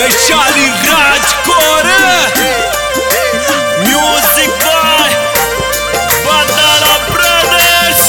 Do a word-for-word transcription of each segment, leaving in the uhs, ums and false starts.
वैशाली राजकोर music by Badla brothers.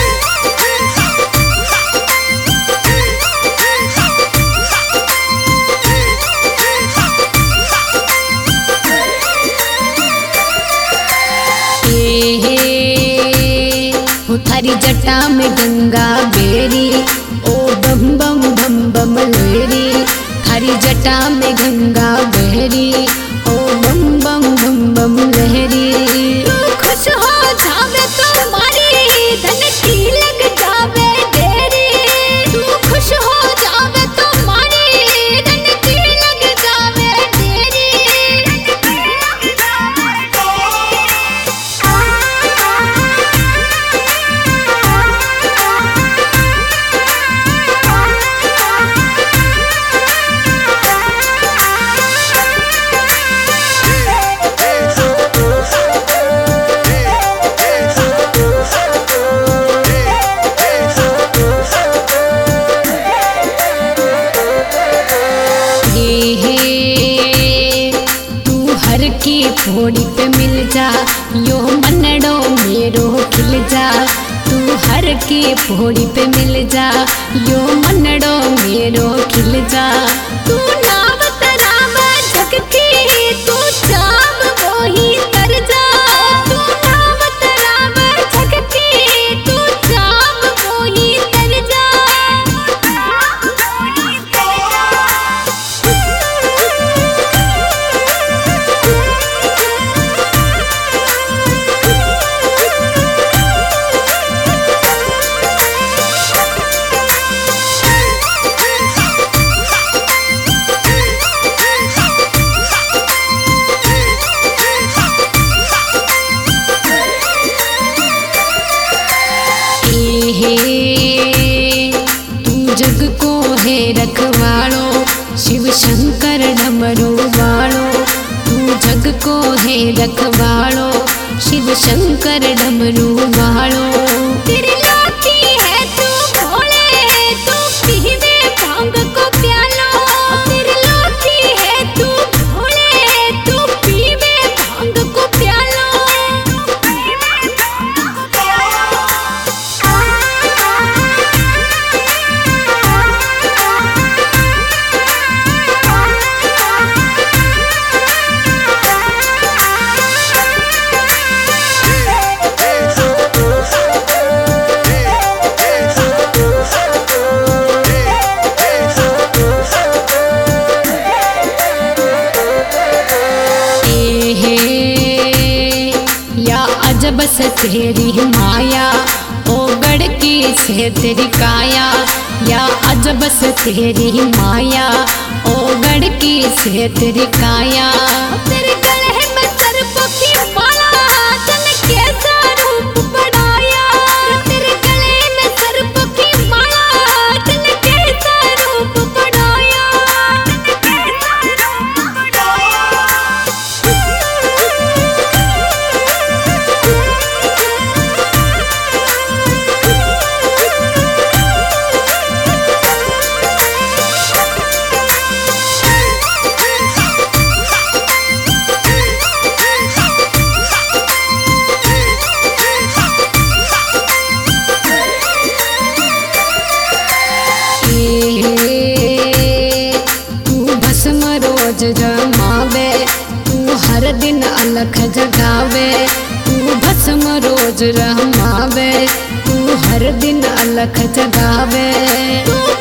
थारी जटा में गंगा बेरी ओ बम बम बम बम लेरी। थारी जटा में गंगा बेरी ओ बम बम बम बम लहरी। तू खुश हो जावे तो मारी धन की लग जावे डेरी। तू खुश हो जावे तो मारी धन की लग जावे डेरी। की फोड़ी पे मिल जा यो मनड़ो मेरो खिल जा। तू हर की फोड़ी पे मिल जा यो मनड़ो मेरो खिल जा। तू नाम तराम जग की तू चाम मोही तर जा। तू नाम तराम जग की तू चाम मोही तर जा। तू जग को है रखवाड़ो शिव शंकर डमरू वालो। तू जग को है रखवाड़ो शिव शंकर डमरू वालो। तेरी लाठी है तू भोले तू पीवे भांग को प्यालो। तेरी लाठी है तू भोले तू पीवे भांग को प्यालो। बस तेरी माया ओ गढ़ की से तेरी काया। या अजब से तेरी माया ओ गढ़ की से तेरी काया। तेरे गले में सर्पों की माला तन कैसा रूप बढ़ाया। तेरे गले में सर्पों की माला तन कैसा रूप बढ़ाया। रोज रमावे तू हर दिन अलख जगावे। तू भस्म रोज रमावे तू हर दिन अलख जगावे। तू